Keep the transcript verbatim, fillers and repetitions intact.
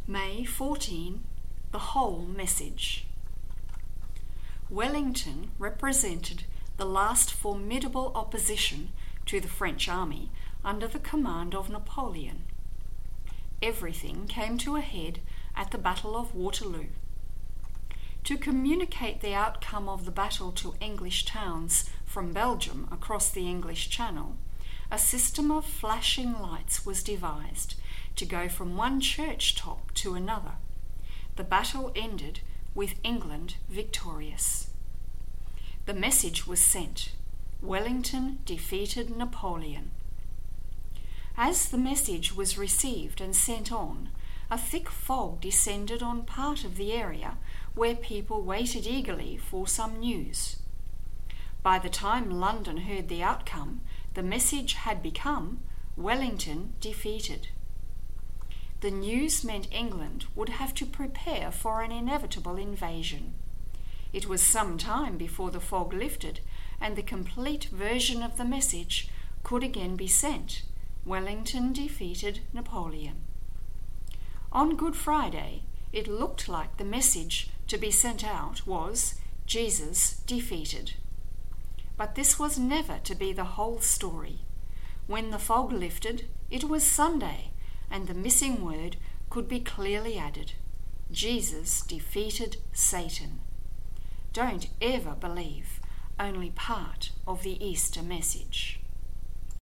May fourteenth, the whole message. Wellington represented the last formidable opposition to the French army under the command of Napoleon. Everything came to a head at the Battle of Waterloo. To communicate the outcome of the battle to English towns from Belgium across the English Channel, a system of flashing lights was devised to go from one church top to another. The battle ended with England victorious. The message was sent: Wellington defeated Napoleon. As the message was received and sent on, a thick fog descended on part of the area where people waited eagerly for some news. By the time London heard the outcome, the message had become Wellington defeated. The news meant England would have to prepare for an inevitable invasion. It was some time before the fog lifted and the complete version of the message could again be sent: Wellington defeated Napoleon. On Good Friday, it looked like the message to be sent out was Jesus defeated. But this was never to be the whole story. When the fog lifted, it was Sunday, and the missing word could be clearly added: Jesus defeated Satan. Don't ever believe only part of the Easter message.